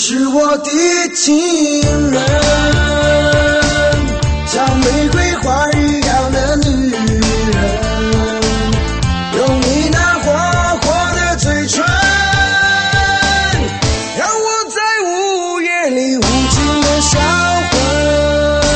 是我的情人，像玫瑰花一样的女人，用你那花花的嘴唇，让我在午夜里无尽的销魂。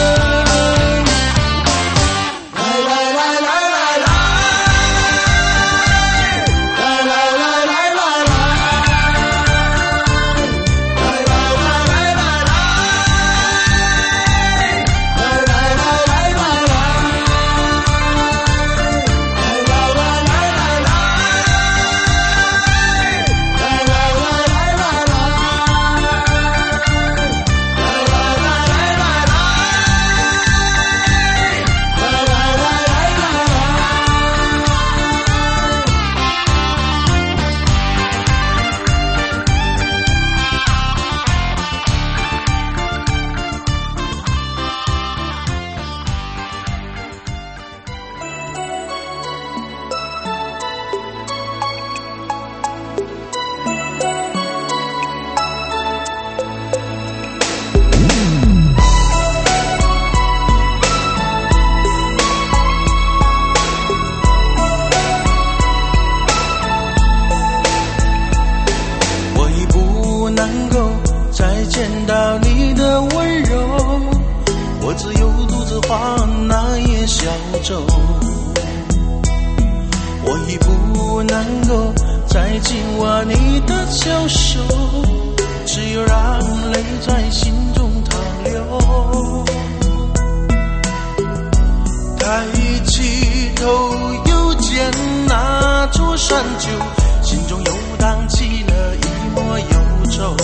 我已不能够再紧握你的小手，只有让泪在心中淌流。抬起头又见那座山丘，心中又荡起了一抹忧愁。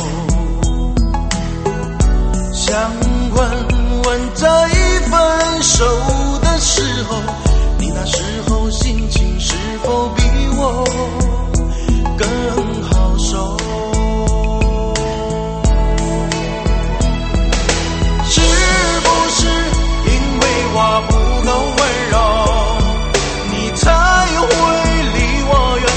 想问问在分手的时候，你那时候心情是否比我更好受？是不是因为我不够温柔，你才会离我远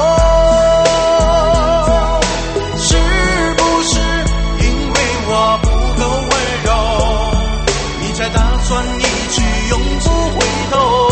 走？是不是因为我不够温柔，你才打算一去永不回头？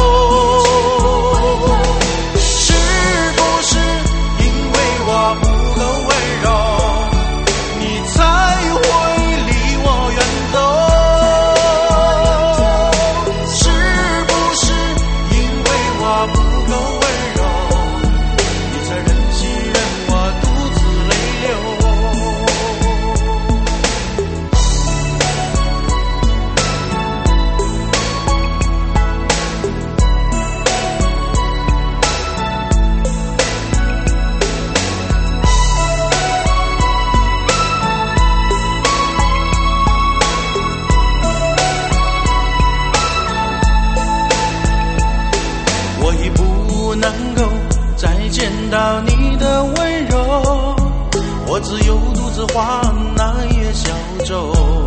到你的温柔，我只有独自划那叶小舟。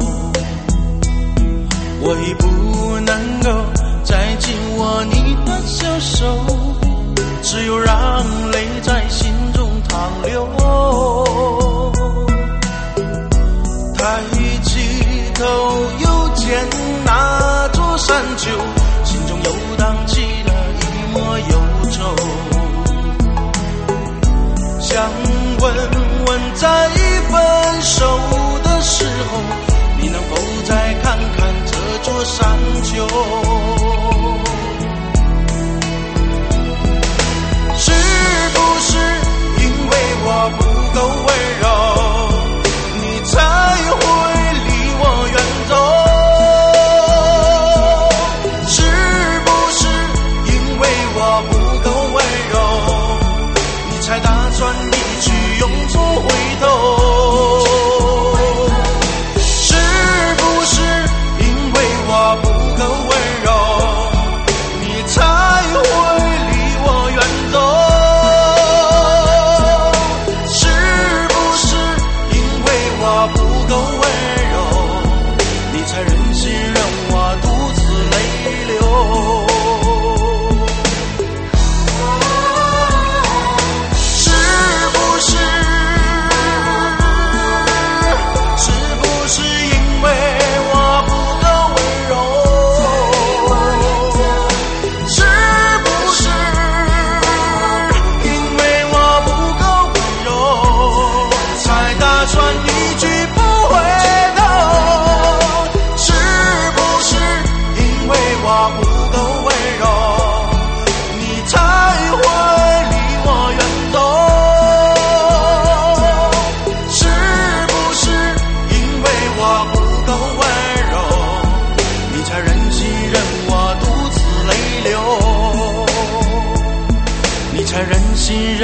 我已不能够再紧握你的小手，只有让泪在心中淌流。抬起头又见那座山丘，心中又荡起了一抹忧愁。想问问在分手的时候，你能否再看看这座山丘？是不是因为我不够温柔，你才会离我远走？是不是因为我不够温柔，你才打算一去永不回头？是不是因为我不够温柔，你才会离我远走？是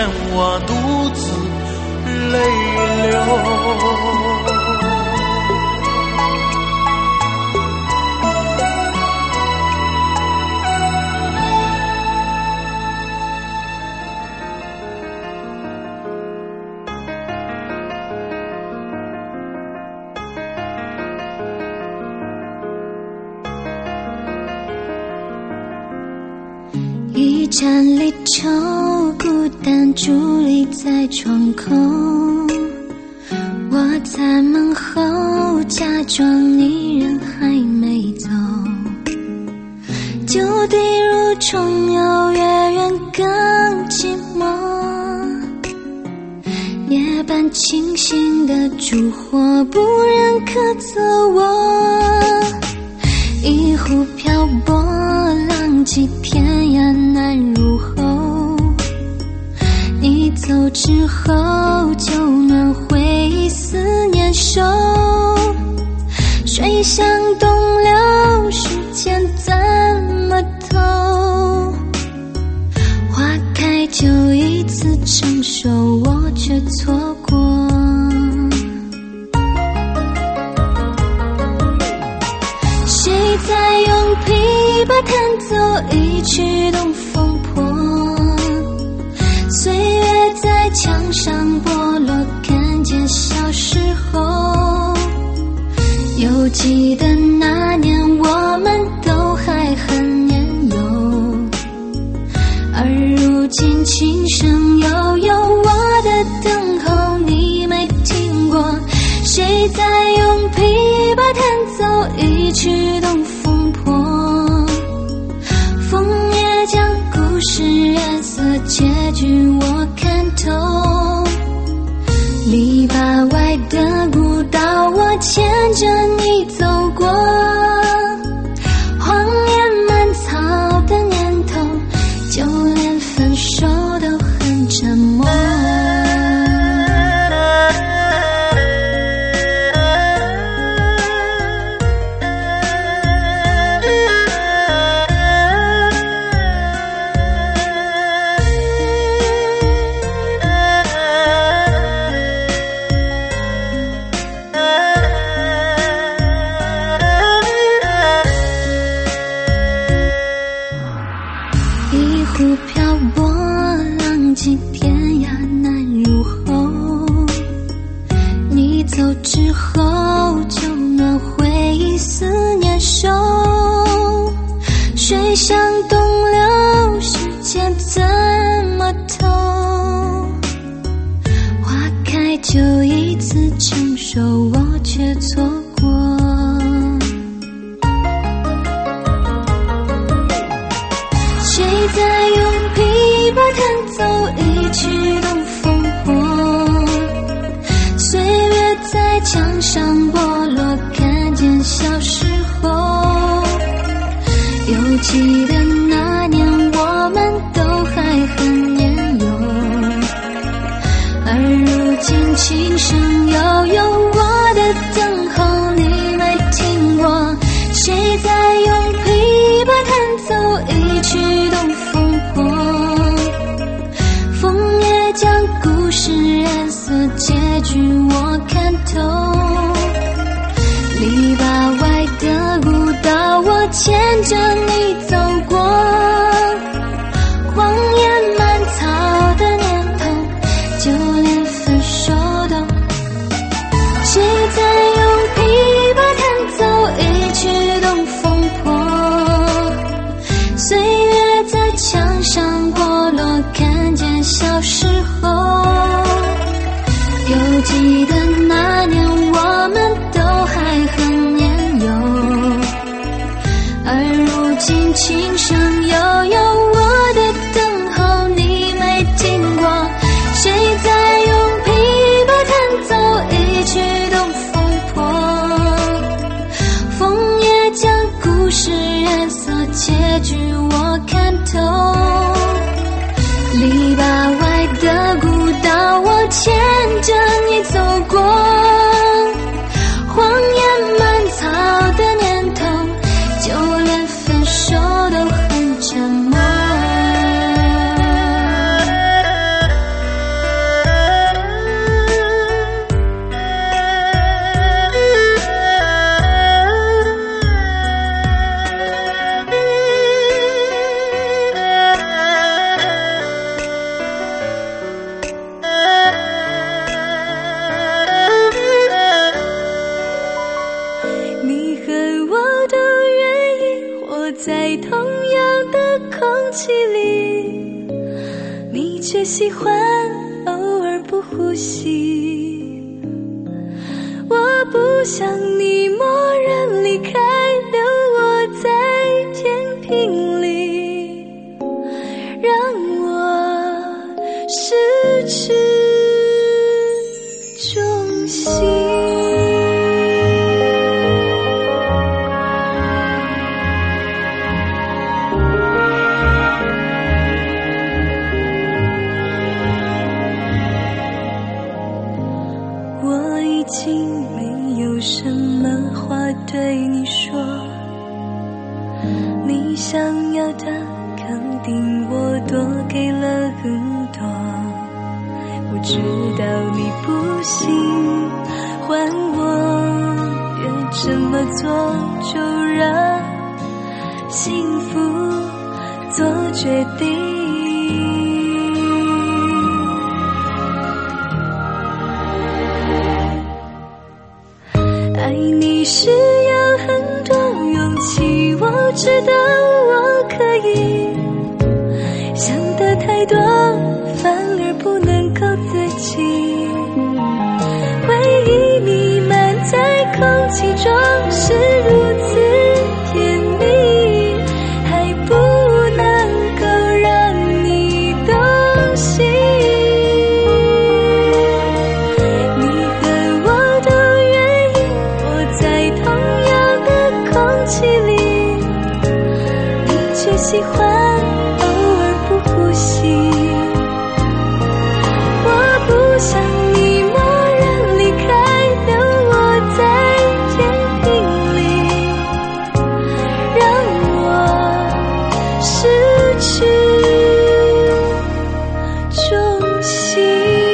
让我独自泪流。 一盏离愁，孤单伫立在窗口，我在门后假装你人还没走，就地如虫游，越远更寂寞，夜半清醒的烛火不忍可责我，一壶漂泊浪迹天涯难入喉，你走之后就暖回忆思念手，水向东流，时间怎么透，花开就一次成熟，我却错过，谁在用琵琶弹奏一曲东风破，岁月在墙上剥落，看见小时候，犹记得那年我们都还很年幼，而如今琴声悠悠，我的等候你没听过，谁在用琵琶弹奏一曲东风破，枫叶将故事染色，结局我看透，篱笆外的古道，我牵着你走过，荒野蔓草的年头，就连分手都很沉默，一壶漂泊浪迹天涯难入喉，你走之后就暖回忆思念手，水向东流，时间怎么透，花开就一次成熟，我却错过，谁在用琵琶弹奏一曲东风破，岁月在墙上剥落，看见小时候，犹记得那年我们都还很年幼，而如今琴声悠悠，我的等候你没听过，谁在用琵琶弹奏一曲东风破，枫叶将故事染色，结局我看透，篱笆外的古道，我牵着你走过，荒野蔓草的年头，就连分手都，谁在用琵琶弹奏一曲东风破，岁月在墙上剥落，看见小时候，犹记得那年我们都还很年幼，而如今琴声悠悠，我的等候你没听过，谁在用琵琶弹奏一曲东风破，枫叶将故事染色，结局我看透，篱笆外的古道，我牵着你走过，荒野蔓草的年头，就连分手都很沉默。 喜欢偶尔不呼吸。我不想你蓦然离开，留我在天平里，让我失去重心。对你说，你想要的肯定我多给了很多，我知道你不喜欢我，越这么做就让幸福做决定。爱你是要很多勇气，我知道我可以，想得太多反而不能够自己，回忆弥漫在空气中是如此甜蜜，还不能够让你动心。喜欢偶尔不呼吸，我不想你蓦然离开，留我在天平里，让我失去重心。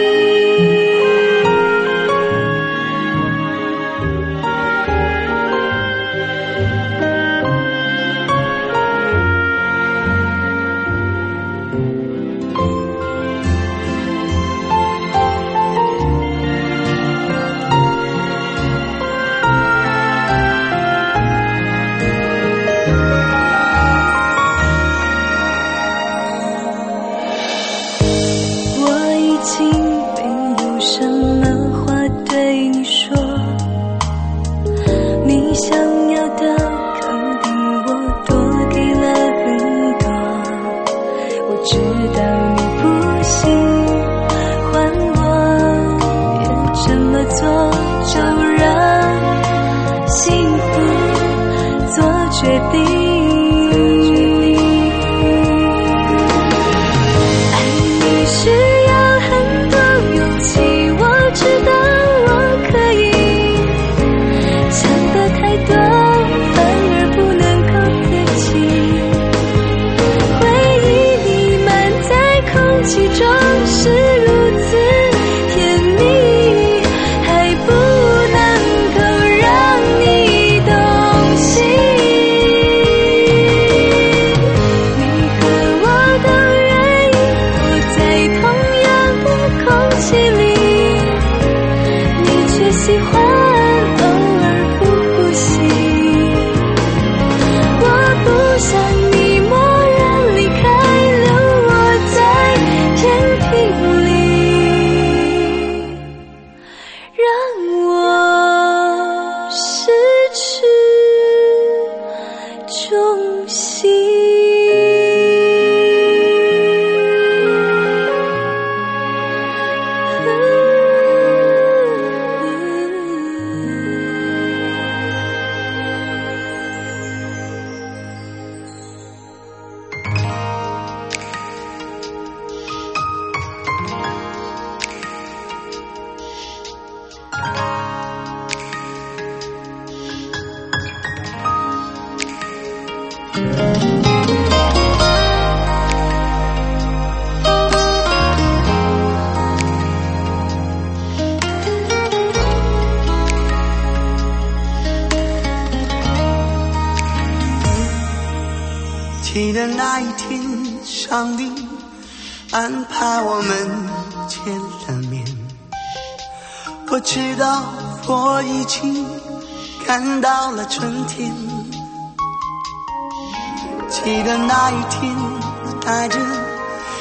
记得那一天，上帝安排我们见了面。我知道我已经看到了春天。记得那一天，我带着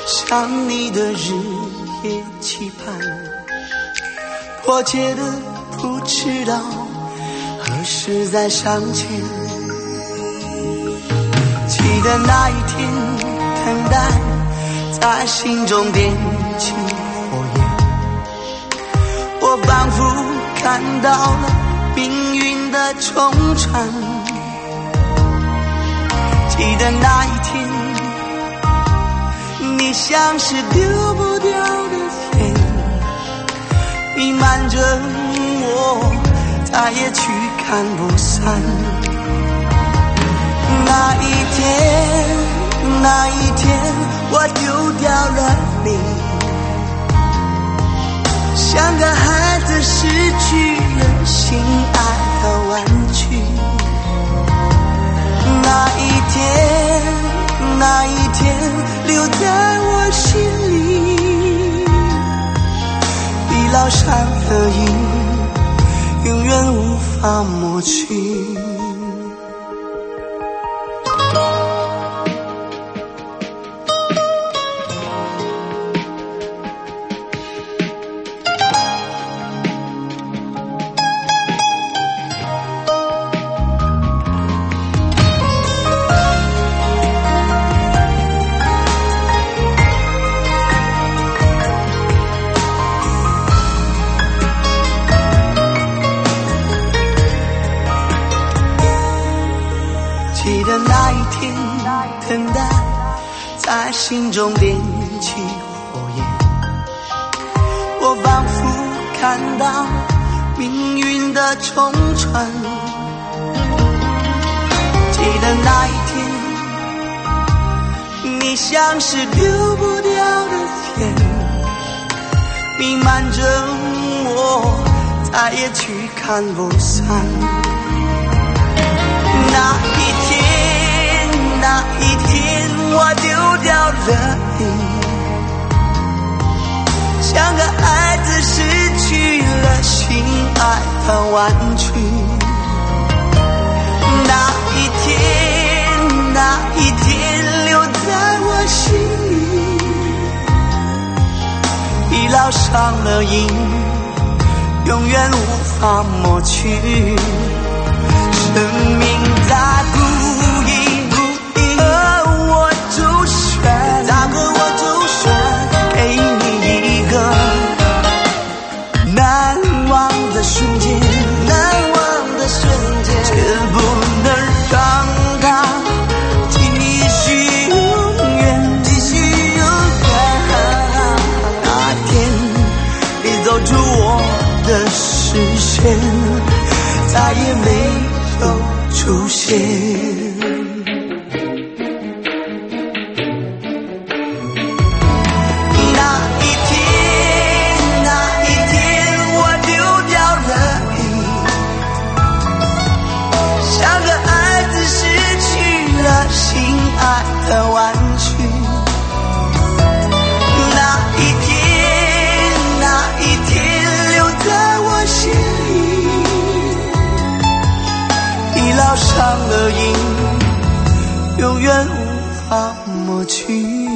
想你的日夜期盼，迫切的不知道何时再相见。记得那一天，等待在心中点起火焰，我仿佛看到了命运的冲传。记得那一天，你像是丢不掉的线，弥漫着我，再也驱赶不散。那一天，我丢掉了你，像个孩子失去了心爱的玩具。那一天留在我心里，已烙上了印，永远无法抹去。记得那一天，等待在心中点起火焰，我仿佛看到命运的冲传。记得那一天，你像是丢不掉的线，弥漫着我，再也驱赶不散。那一天，我丢掉了你，像个孩子失去了心爱的玩具。那一天留在我心里，已烙上了印，永远无法抹去。生命在不给你一个难忘的瞬间，却不能让它继续永远。那天你走出我的视线，再也没有出现。的玩具，那一天留在我心里，已烙上了印，永远无法抹去。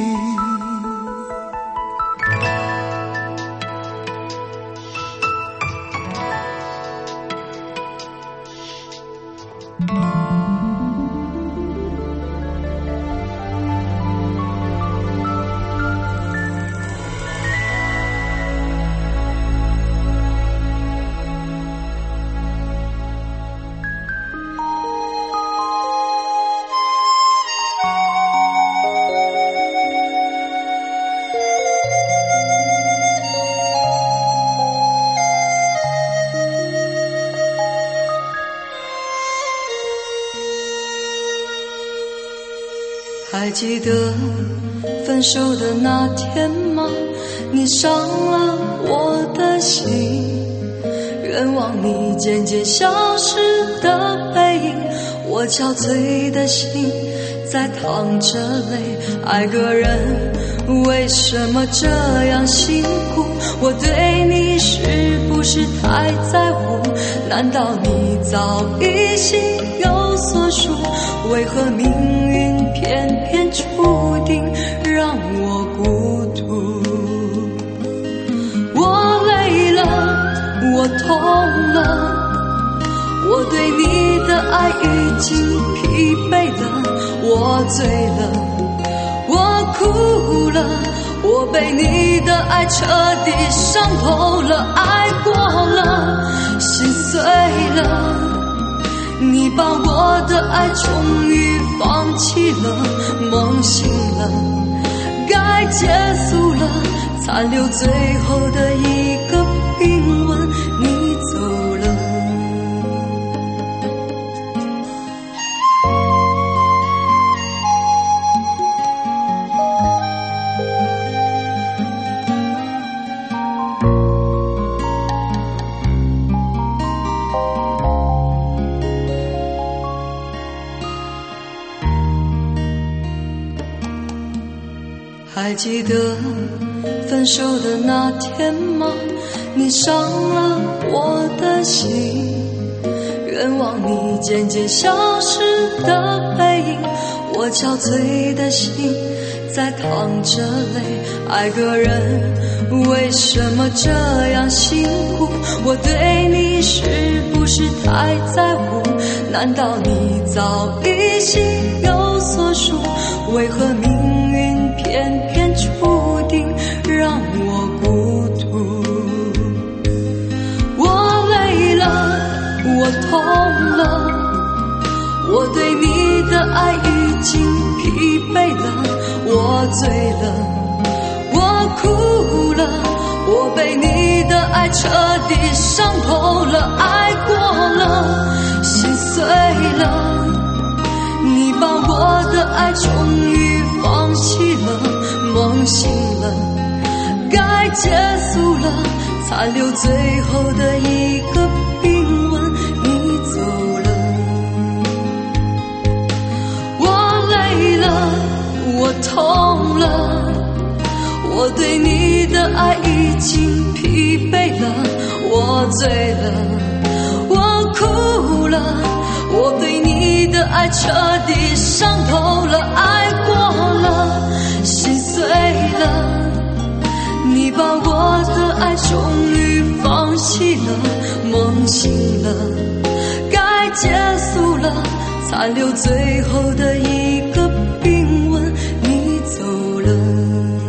还记得分手的那天吗？你伤了我的心，愿望你渐渐消失的背影，我憔悴的心在淌着泪。爱个人为什么这样辛苦？我对你是不是太在乎？难道你早已心有所属？为何命运偏偏注定让我孤我痛了，我对你的爱已经疲惫了，我醉了，我哭了，我被你的爱彻底伤透了，爱过了，心碎了，你把我的爱终于放弃了，梦醒了，该结束了，残留最后的一个冰吻，你走了。还记得分手的那天吗？你伤了我的心，愿望你渐渐消失的背影，我憔悴的心在淌着泪，爱个人为什么这样辛苦？我对你是不是太在乎？难道你早已心有所属？为何命运偏偏注定让我孤独？我累了，我痛了，我对你的爱已经疲惫了，我醉了，我哭了，我被你的爱彻底伤透了，爱过了，心碎了，你把我的爱终于放弃了，梦醒了，该结束了，残留最后的一个冰吻，你走了。我累了，我痛了，我对你的爱已经疲惫了，我醉了，我哭了，我被你的爱彻底伤透了，爱过了，心碎了，你把我的爱终于放弃了，梦醒了，该结束了，残留最后的一个冰吻，你走了。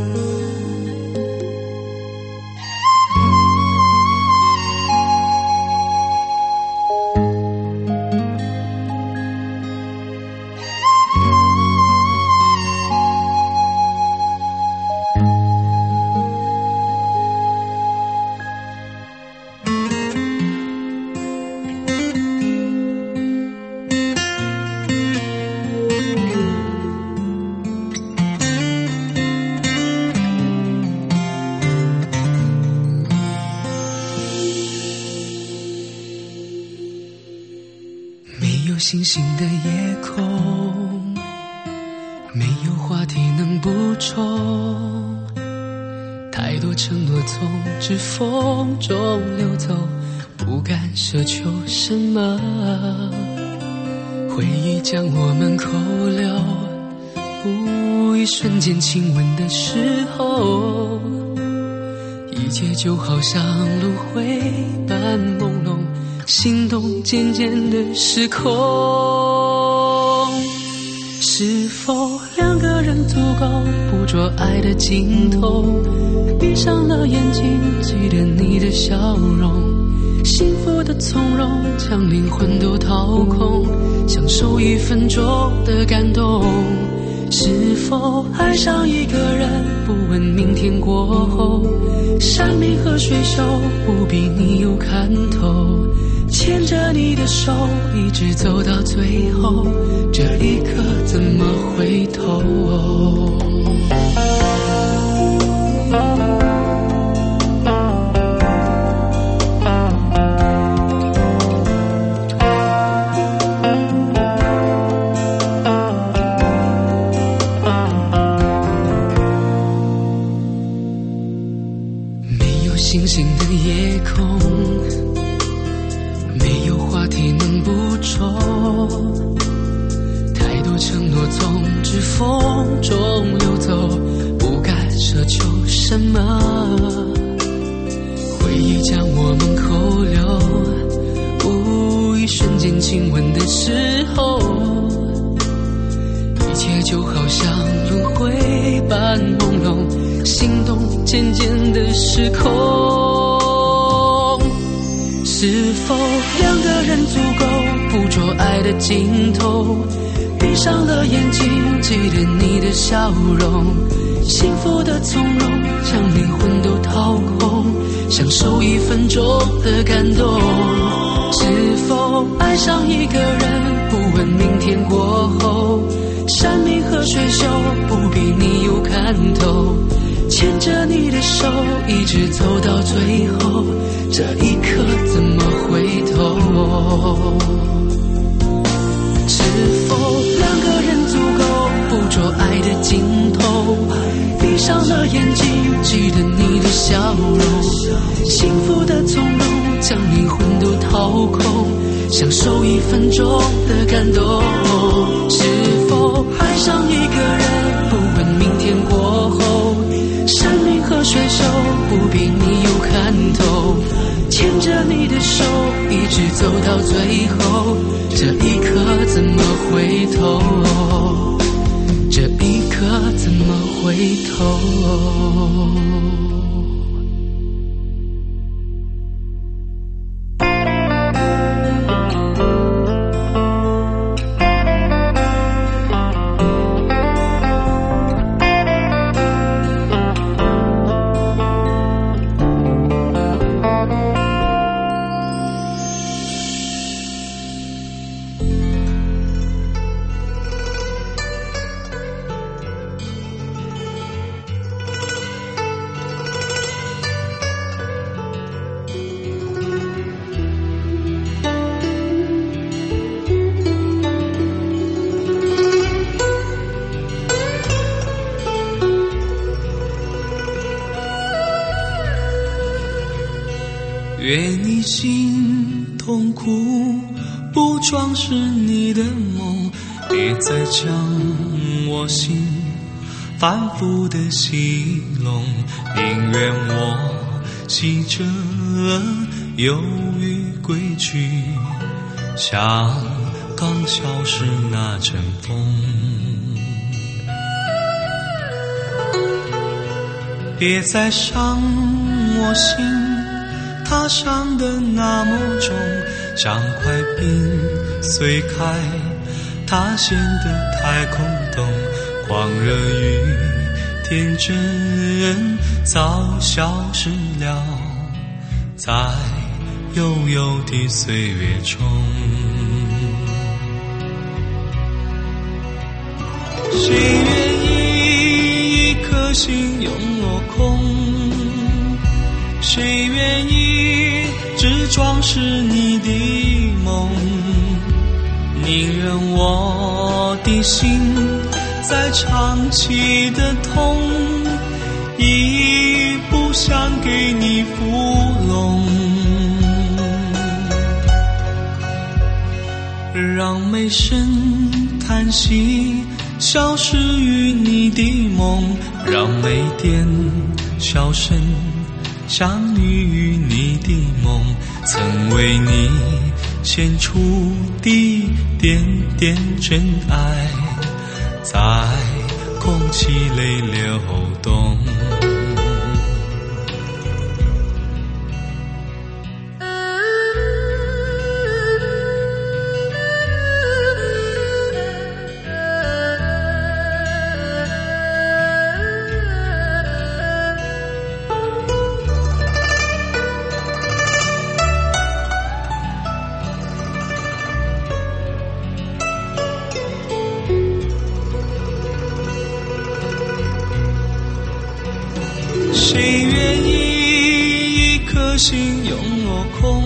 星星的夜空，没有话题能补充，太多承诺从指缝中流走，不敢奢求什么，回忆将我们扣留，一瞬间亲吻的时候，一切就好像轮回般朦胧，心动渐渐的失控，是否两个人足够捕捉爱的尽头？闭上了眼睛，记得你的笑容，幸福的从容，将灵魂都掏空，享受1分钟的感动。是否爱上一个人，不问明天过后，山明和水秀，不比你有看头，牵着你的手一直走到最后，这一刻怎么回头？没有星星的夜空，没有话题能补充，太多承诺从指缝中流走，不敢奢求什么，回忆将我们扣亲吻的时候，一切就好像轮回般朦胧，心动渐渐的失控。是否两个人足够捕捉爱的尽头？闭上了眼睛，记得你的笑容，幸福的从容，将灵魂都掏空，享受1分钟的感动。是否爱上一个人，不问明天过后，山明和水秀，不比你有看头，牵着你的手一直走到最后，这一刻怎么回头？是否两个人足够捕捉爱的尽头？闭上了眼睛，记得你的笑容，幸福的从容，将灵魂都掏空，享受1分钟的感动。是否爱上一个人，不问明天过后，山明和水秀，不比你有看头，牵着你的手一直走到最后，这一刻怎么回头？这一刻怎么回头？ 愿你心痛苦，不装饰你的梦，别再将我心反复的戏弄，宁愿我吸着忧郁归去，像刚消失那阵风。别再伤我心，它伤得那么重，像块冰碎开，它显得太空洞，狂热与天真早消失了，在悠悠的岁月中。谁愿意一颗心永落空？谁愿意只装饰你的梦？宁愿我的心再长期的痛，亦不想给你抚拢。让眉声叹息消失于你的梦，让眉点笑声相遇于你的梦，曾为你献出的点点真爱，在空气里流动。谁愿意一颗心永落空？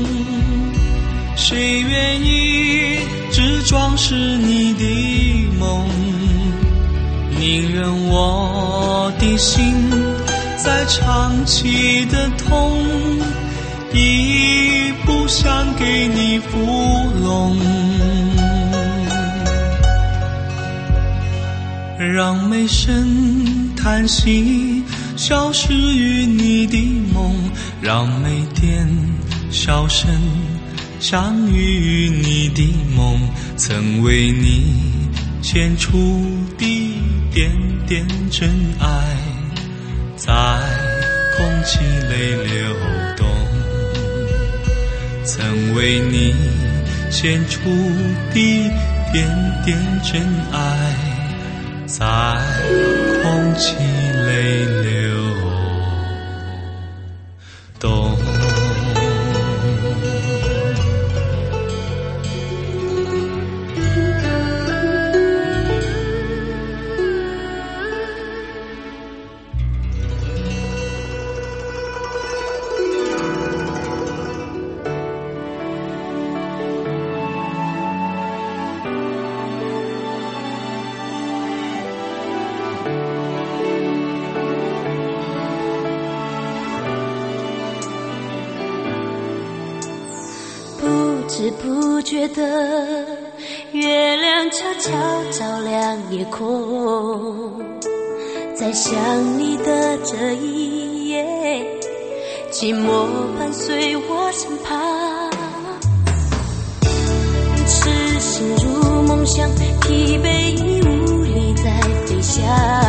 谁愿意只装饰你的梦？宁愿我的心再长期的痛，亦不想给你抚拢。让眉声叹息消失于你的梦，让眉点笑声相遇你的梦，曾为你献出的点点真爱，在空气里流动，曾为你献出的点点真爱，在空气里流动。 不知不觉的，月亮悄悄照亮夜空，在想你的这一夜，寂寞伴随我身旁，痴心如梦想，疲惫已无力再飞翔，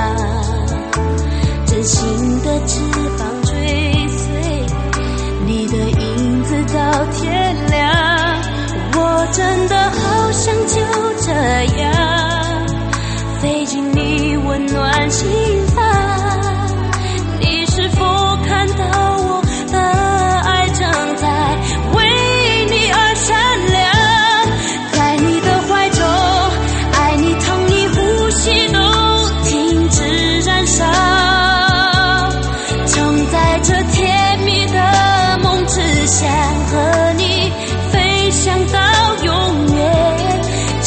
真心的翅膀追随你的影子到天亮，我真的好想就这样飞进你温暖心房，你是否看到我的爱正在为你而闪亮，在你的怀中，爱你疼你呼吸都停止燃烧，承载着甜蜜的梦，只想和你飞翔到永远，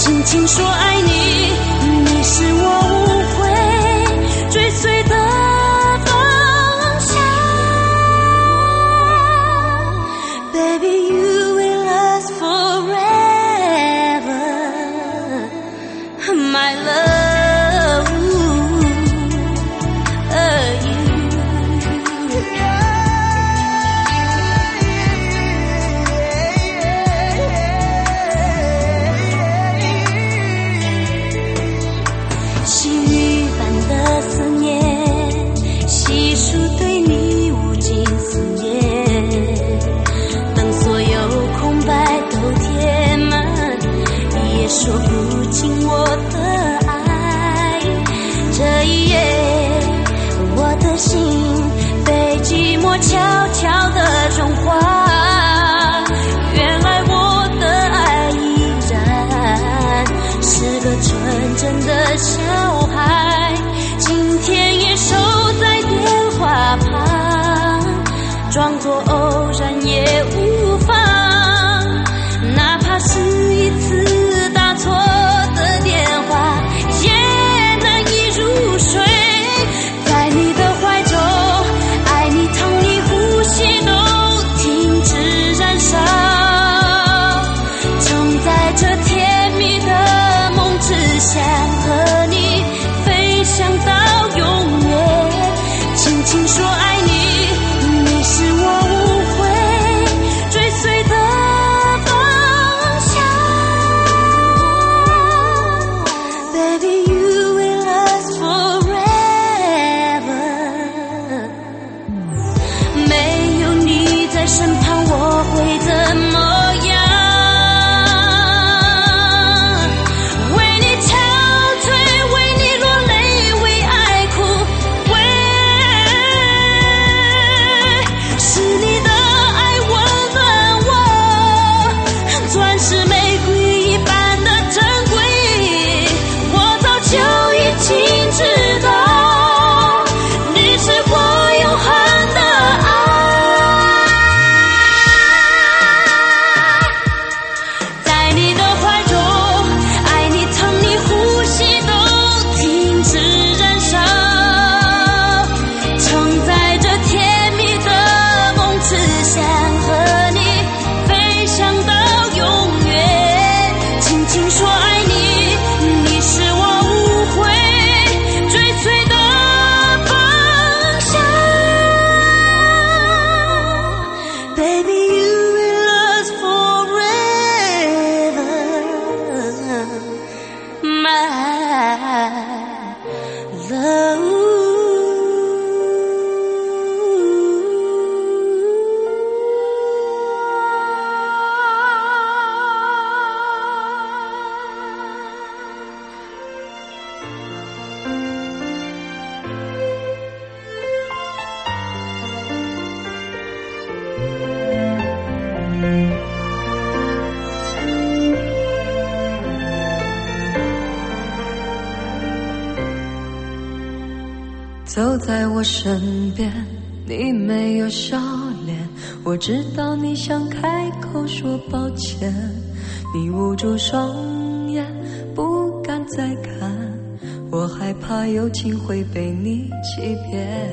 走在我身边，你没有笑脸，我知道你想开口说抱歉，你捂住双眼不敢再看，我害怕友情会被你欺骗。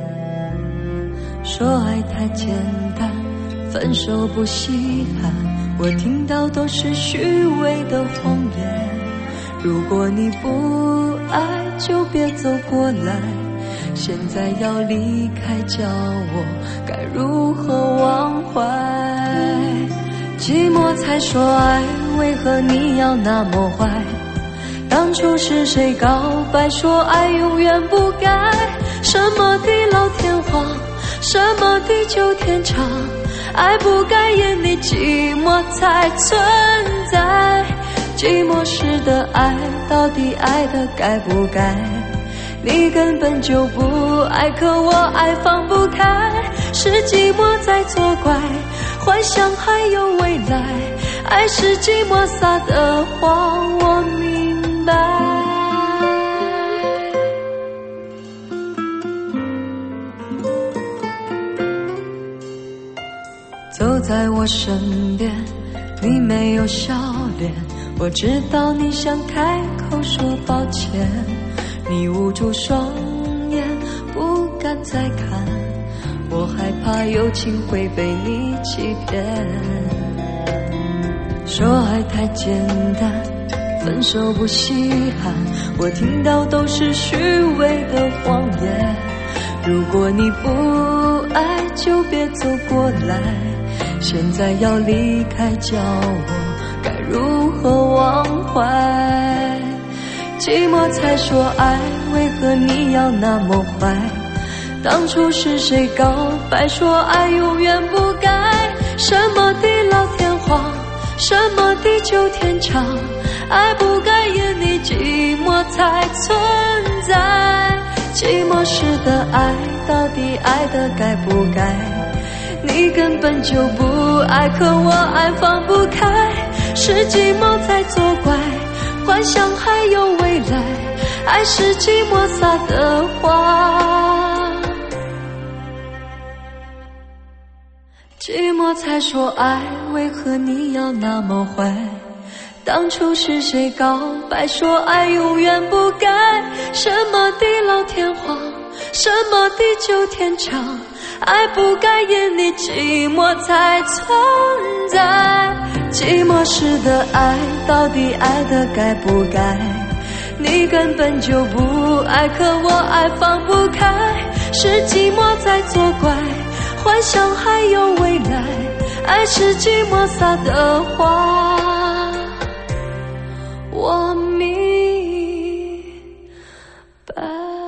说爱太简单，分手不稀罕，我听到都是虚伪的谎言。如果你不爱就别走过来，现在要离开叫我该如何忘怀。寂寞才说爱，为何你要那么坏？当初是谁告白说爱永远不改？什么地老天荒，什么地久天长，爱不该眼里寂寞才存在。寂寞时的爱，到底爱的该不该？你根本就不爱，可我爱放不开。是寂寞在作怪，幻想还有未来，爱是寂寞撒的谎，我明白。走在我身边，你没有笑脸，我知道你想开口说抱歉，你捂住双眼不敢再看，我害怕友情会被你欺骗。说爱太简单，分手不稀罕，我听到都是虚伪的谎言。如果你不爱就别走过来，现在要离开叫我该如何忘怀。寂寞才说爱，为何你要那么坏？当初是谁告白说爱永远不改？什么地老天荒，什么地久天长，爱不该眼里寂寞才存在。寂寞时的爱，到底爱的该不该？你根本就不爱，可我爱放不开。是寂寞在作怪，幻想还有未来，爱是寂寞撒的谎。寂寞才说爱，为何你要那么坏？当初是谁告白说爱永远不改？什么地老天荒，什么地久天长，爱不该眼里寂寞才存在。寂寞时的爱，到底爱的该不该？你根本就不爱，可我爱放不开。是寂寞在作怪，幻想还有未来，爱是寂寞撒的谎，我明白。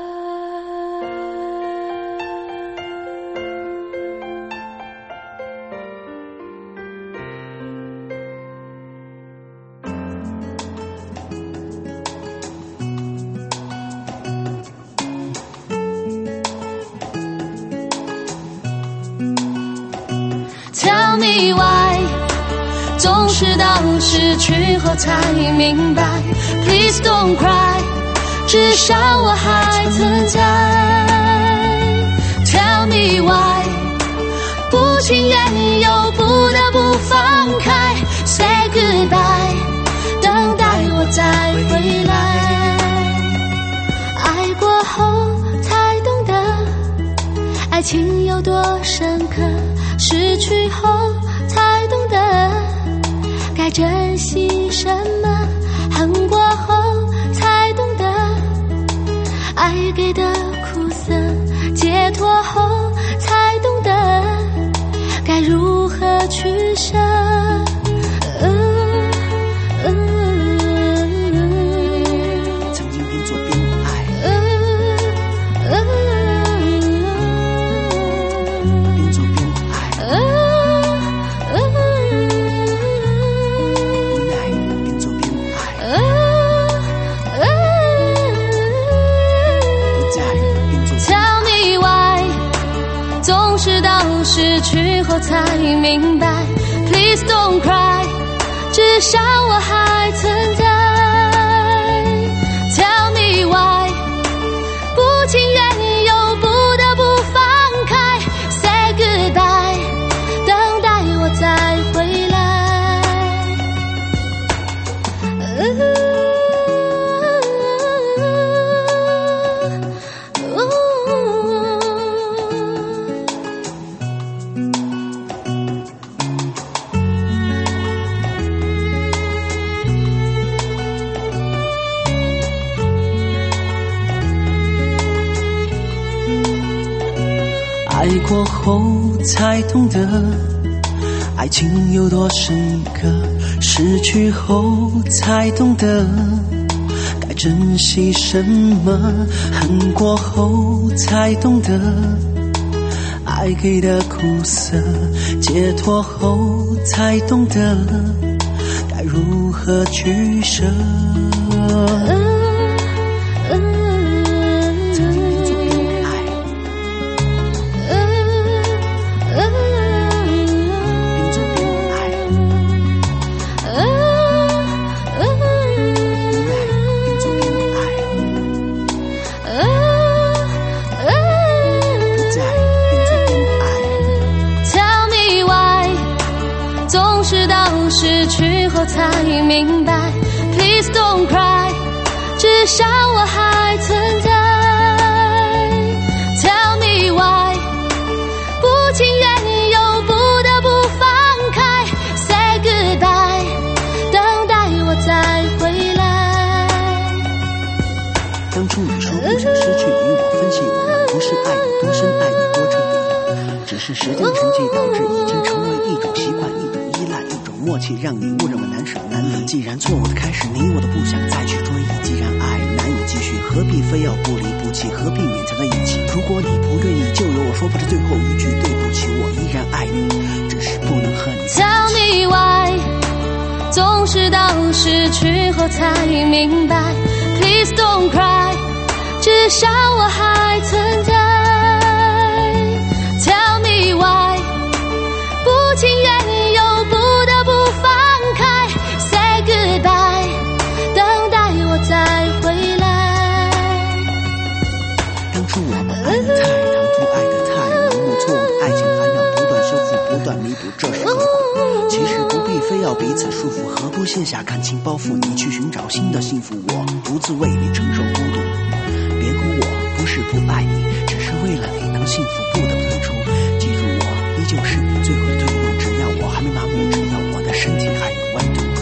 Tell me why， 总是到失去后才明白。Please don't cry， 至少我还存在。Tell me why， 不情愿又不得不放开。Say goodbye， 等待我再回来。爱过后才懂得，爱情有多深刻。失去后才懂得该珍惜什么，恨过后才懂得爱给的苦涩，解脱后才懂得该如何取舍。 曾经边做边爱，边做边爱，无奈边做边爱，不在边做。 Tell me why， 总是到失去后才明白。Please don't cry， 至少我还存在。Tell me why， 不情愿脱后才懂得爱情有多深刻，失去后才懂得该珍惜什么，恨过后才懂得爱给的苦涩，解脱后才懂得该如何取舍。 失去后才明白 Please don't cry 至少我还存在 Tell me why 不情愿又不得不放开 Say goodbye 等待我再回来。 当初你说不想失去与我分析，我们不是爱你多深爱你多彻底，只是时间沉寂导致已经成为一种习惯，一种依赖，一种默契，让你误认为难舍难离。既然错误的开始你我都不想再去追忆，既然爱难以继续，何必非要不离不弃，何必勉强在一起。如果你不愿意，就由我说不出最后一句对不起，我依然爱你，只是不能和你。 Tell me why 总是到失去后才明白 Please don't cry 至少我还存在。 Tell me why 不情愿又不得不放开 Say goodbye 等待我再回来。 当初我们爱得太唐突，爱得太盲目，错误的爱情还要不断修复不断弥补，这是何苦？其实不必非要彼此束缚，何不卸下感情包袱，你去寻找新的幸福，我独自为你承受孤独。别哭，我不是不爱你，只是为了你能幸福不得退出。记住，我依旧是你最后的退路，只要我还没麻木，只要我的身体还有温度。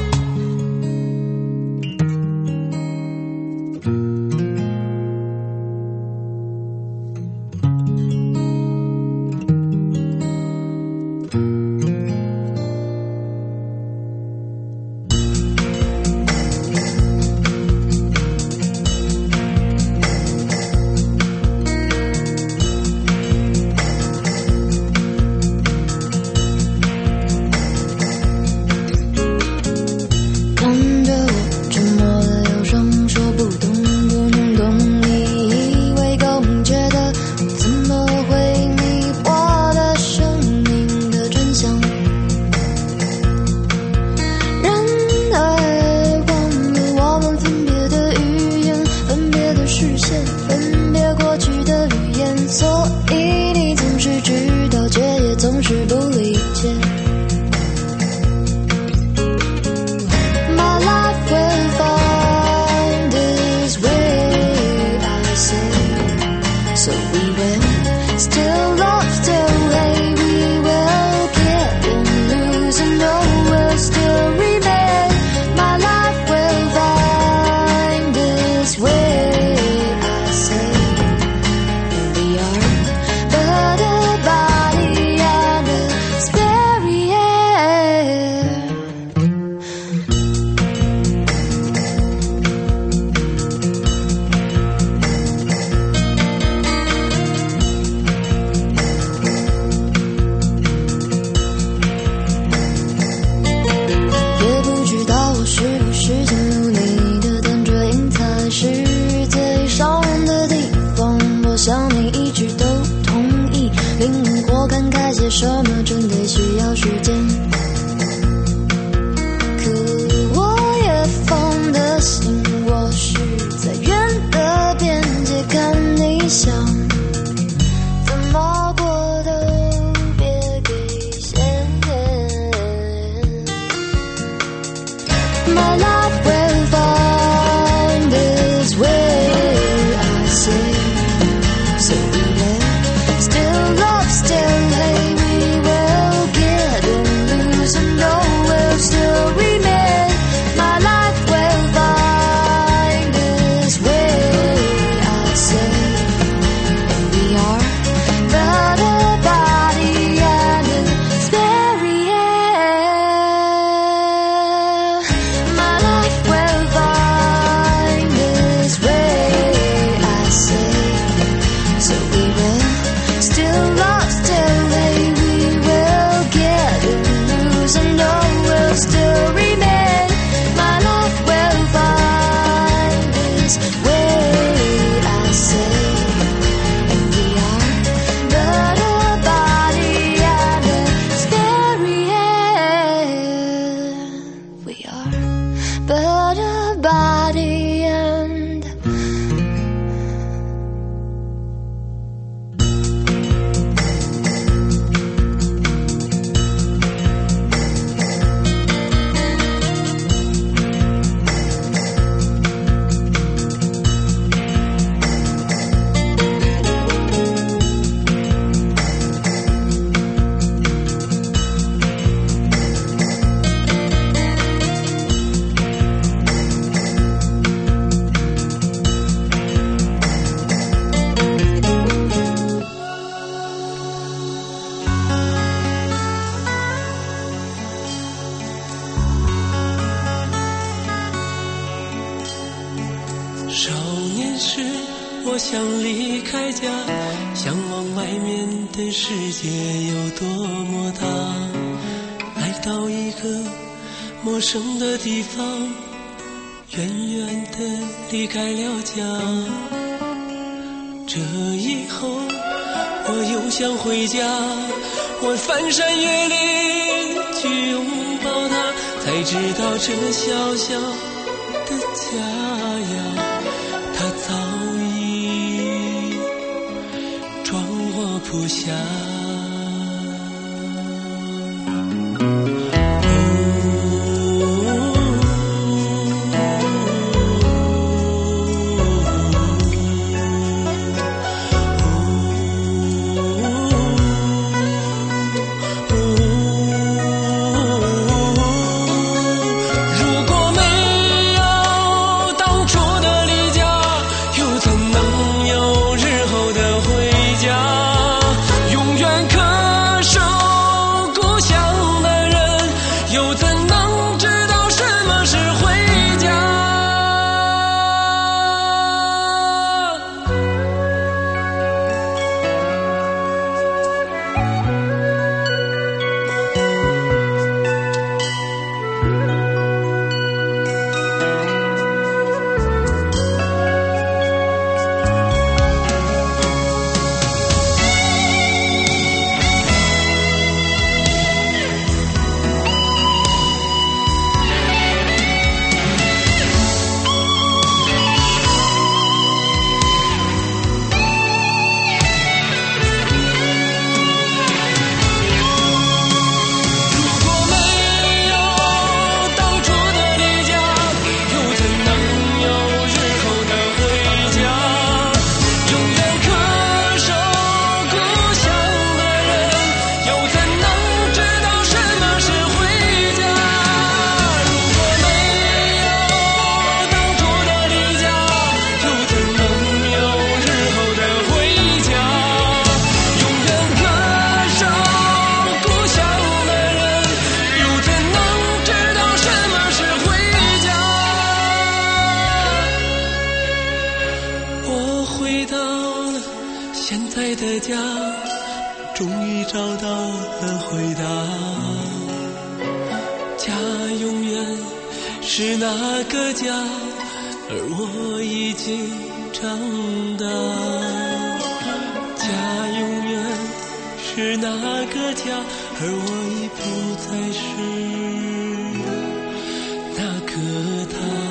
什么真的需要时间，可我也放得心，我是在远的边界看你想怎么过都别给限。 My life will find its way I say so we live still love still hate still remain. My life will find its way I say and we are the 少年时我想离开家，向往外面的世界有多么大，来到一个陌生的地方，远远地离开了家。这以后我又想回家，我翻山越岭去拥抱它，才知道这小小的家呀，它早已装我不下。终于找到了回答，家永远是那个家，而我已经长大。家永远是那个家，而我已不再是那个他。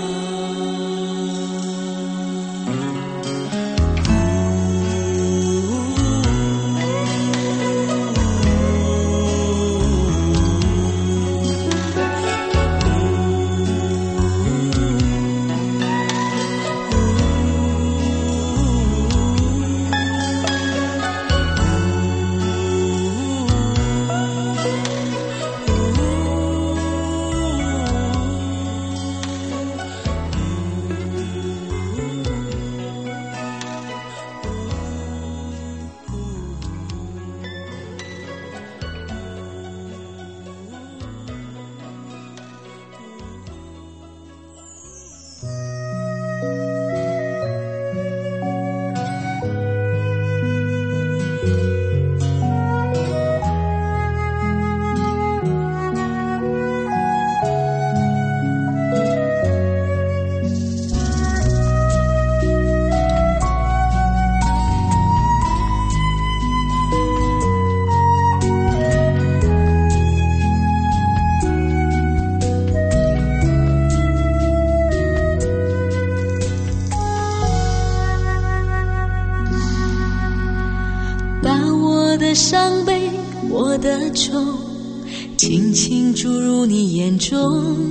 伤悲，我的愁，轻轻注入你眼中，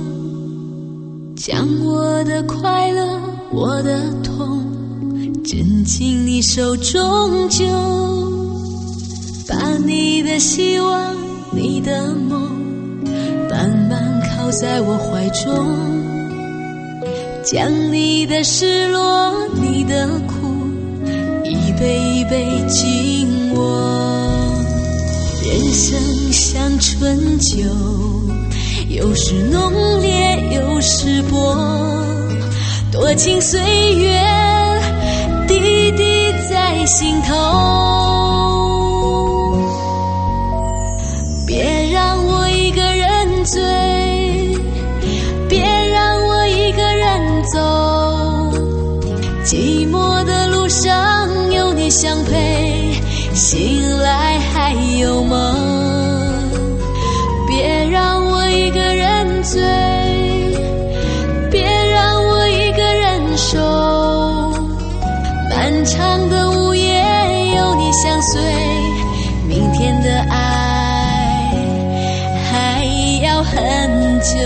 将我的快乐，我的痛，挣进你手中就把你的希望，你的梦，慢慢靠在我怀中，将你的失落，你的苦，一杯一杯敬我。人生像春酒，有时浓烈有时薄， 多情岁月滴滴在心头，别让我一个人醉，别让我一个人走，寂寞的路上有你相陪，醒来还有梦，别让我一个人醉，别让我一个人守，漫长的午夜有你相随，明天的爱还要很久。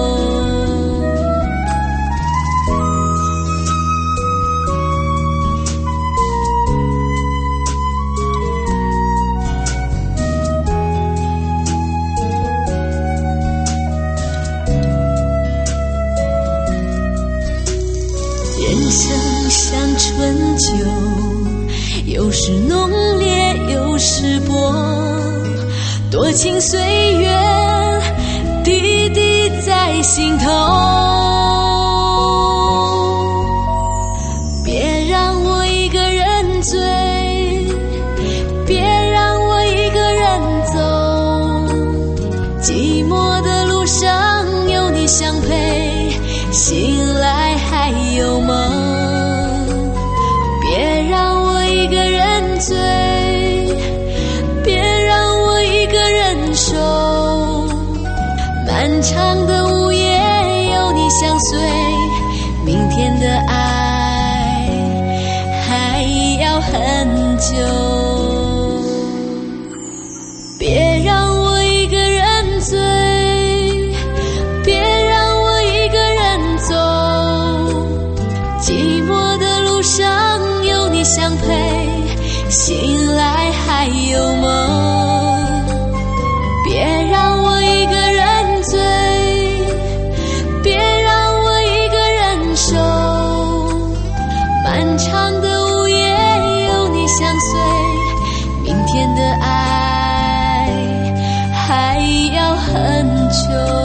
人生像春秋，有时浓烈有时薄，多情岁月滴滴在心头，别让我一个人醉，别让我一个人走，寂寞的路上有你相陪，醒来还有梦，别让我一个人醉，别让我一个人守，漫长的午夜有你相随，明天的爱还要很久，别让我一个人醉，别让我一个人走，寂寞的路上有你相陪，醒来还有梦，别让我一个人醉，别让我一个人守，漫长的午夜有你相随，明天的爱还要很久。